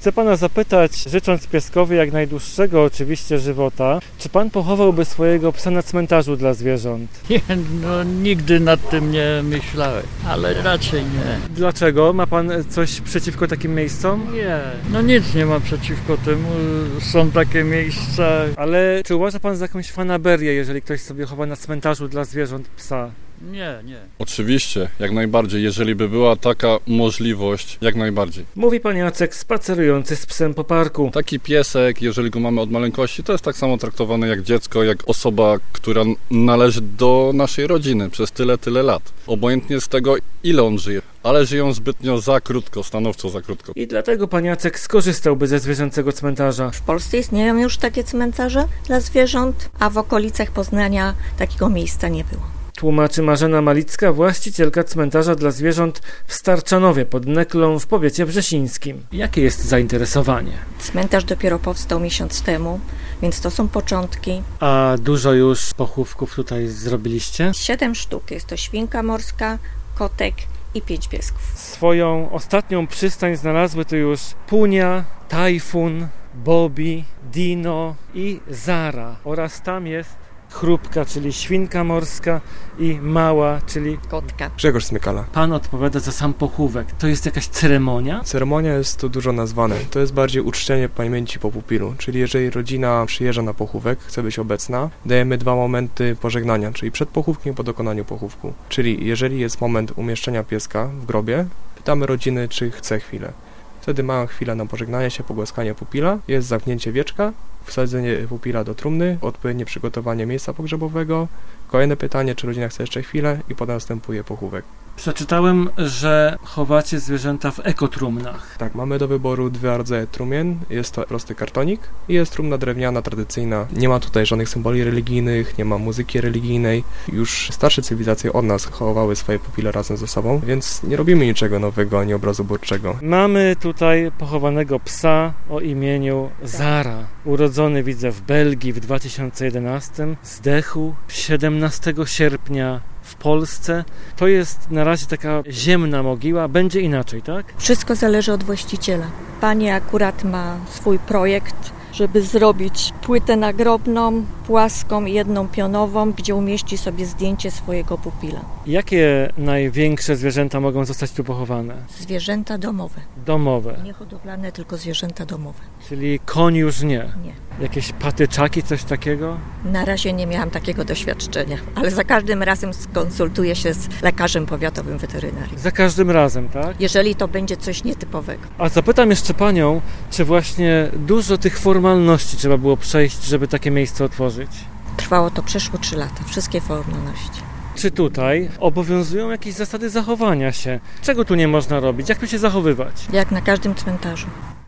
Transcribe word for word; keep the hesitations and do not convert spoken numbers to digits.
Chcę pana zapytać, życząc pieskowi jak najdłuższego oczywiście żywota, czy pan pochowałby swojego psa na cmentarzu dla zwierząt? Nie, no nigdy nad tym nie myślałem, ale raczej nie. Dlaczego? Ma pan coś przeciwko takim miejscom? Nie, no nic nie ma przeciwko temu, są takie miejsca. Ale czy uważa pan za jakąś fanaberię, jeżeli ktoś sobie chowa na cmentarzu dla zwierząt psa? Nie, nie. Oczywiście, jak najbardziej. Jeżeli by była taka możliwość, jak najbardziej. Mówi pan Jacek, spacerujący z psem po parku. Taki piesek, jeżeli go mamy od maleńkości, to jest tak samo traktowany jak dziecko, jak osoba, która należy do naszej rodziny przez tyle, tyle lat. Obojętnie z tego, ile on żyje. Ale żyją zbytnio za krótko, stanowczo za krótko. I dlatego pan Jacek skorzystałby ze zwierzęcego cmentarza. W Polsce istnieją już takie cmentarze dla zwierząt, a w okolicach Poznania takiego miejsca nie było. Tłumaczy Marzena Malicka, właścicielka cmentarza dla zwierząt w Starczanowie pod Neklą w powiecie wrzesińskim. Jakie jest zainteresowanie? Cmentarz dopiero powstał miesiąc temu, więc to są początki. A dużo już pochówków tutaj zrobiliście? Siedem sztuk. Jest to świnka morska, kotek i pięć piesków. Swoją ostatnią przystań znalazły tu już Punia, Tajfun, Bobby, Dino i Zara. Oraz tam jest Chrupka, czyli świnka morska, i Mała, czyli Kotka. Grzegorz Smykala. Pan odpowiada za sam pochówek. To jest jakaś ceremonia? Ceremonia jest tu dużo nazwane. To jest bardziej uczczenie pamięci po pupilu. Czyli jeżeli rodzina przyjeżdża na pochówek, chce być obecna, dajemy dwa momenty pożegnania, czyli przed pochówkiem i po dokonaniu pochówku. Czyli jeżeli jest moment umieszczenia pieska w grobie, pytamy rodziny, czy chce chwilę. Wtedy mają chwilę na pożegnanie się, pogłaskanie pupila, jest zamknięcie wieczka, wsadzenie pupila do trumny, odpowiednie przygotowanie miejsca pogrzebowego, kolejne pytanie, czy rodzina chce jeszcze chwilę i potem następuje pochówek. Przeczytałem, że chowacie zwierzęta w ekotrumnach. Tak, mamy do wyboru dwa rodzaje trumien. Jest to prosty kartonik i jest trumna drewniana, tradycyjna. Nie ma tutaj żadnych symboli religijnych, nie ma muzyki religijnej. Już starsze cywilizacje od nas chowały swoje pupile razem ze sobą, więc nie robimy niczego nowego ani obrazu burczego. Mamy tutaj pochowanego psa o imieniu Zara. Urodzony, widzę, w Belgii w dwa tysiące jedenastym. Zdechł siedemnastego sierpnia w Polsce. To jest na razie taka ziemna mogiła. Będzie inaczej, tak? Wszystko zależy od właściciela. Pani akurat ma swój projekt, żeby zrobić płytę nagrobną, płaską i jedną pionową, gdzie umieści sobie zdjęcie swojego pupila. Jakie największe zwierzęta mogą zostać tu pochowane? Zwierzęta domowe. Domowe. Nie hodowlane, tylko zwierzęta domowe. Czyli koń już nie? Nie. Jakieś patyczaki, coś takiego? Na razie nie miałam takiego doświadczenia, ale za każdym razem skonsultuję się z lekarzem powiatowym weterynarii. Za każdym razem, tak? Jeżeli to będzie coś nietypowego. A zapytam jeszcze panią, czy właśnie dużo tych formalności trzeba było przejść, żeby takie miejsce otworzyć? Trwało to przeszło trzy lata, wszystkie formalności. Czy tutaj obowiązują jakieś zasady zachowania się? Czego tu nie można robić? Jak tu się zachowywać? Jak na każdym cmentarzu.